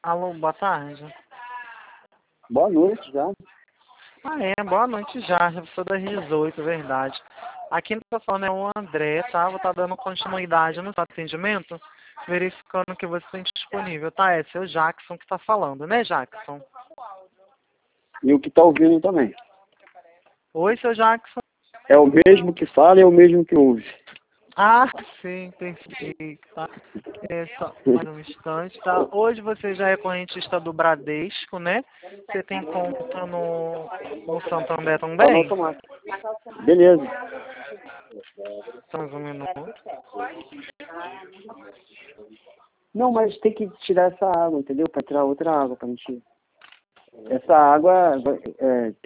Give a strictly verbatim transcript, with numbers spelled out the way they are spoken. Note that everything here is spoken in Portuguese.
Alô, boa tarde. Boa noite já. Ah, é, boa noite já. Eu sou das dezoito, verdade. Aqui no telefone é o André, tá? Vou estar dando continuidade no seu atendimento, verificando que você tem disponível, tá? É seu Jackson que tá falando, né, Jackson? E o que está ouvindo também. Oi, seu Jackson. É o mesmo que fala e é o mesmo que ouve. Ah, sim, perfeito, tá? É só mais um instante, tá? Hoje você já é correntista do Bradesco, né? Você tem conta no, no Santander Tá no também? automático. Beleza. Só mais um minuto. Não, mas tem que tirar essa água, entendeu? Para tirar outra água para gente. Essa água é,